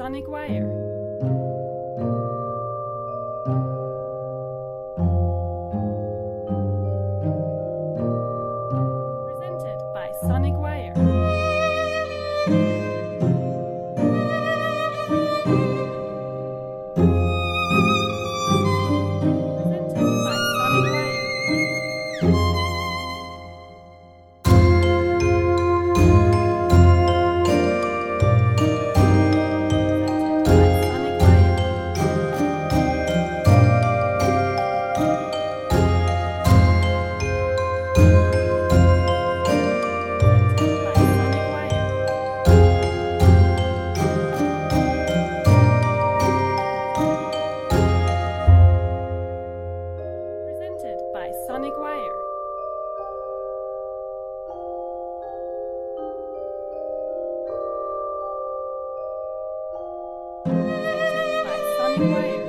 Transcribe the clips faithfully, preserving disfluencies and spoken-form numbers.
Sonic Wire. Presented by Sonic Wire. Presented by Sonic Wire. By Sonic Wire. Presented by Sonic Wire.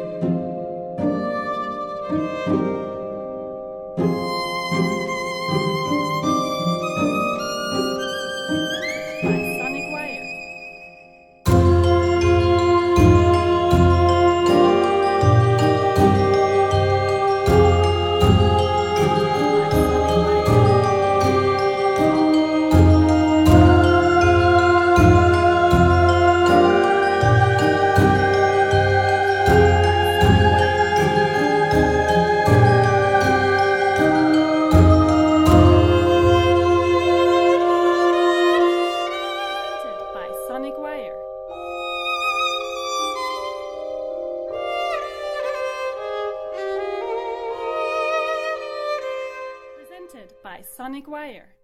Presented by Sonic Wire. Sonic Wire. Presented by Sonic Wire.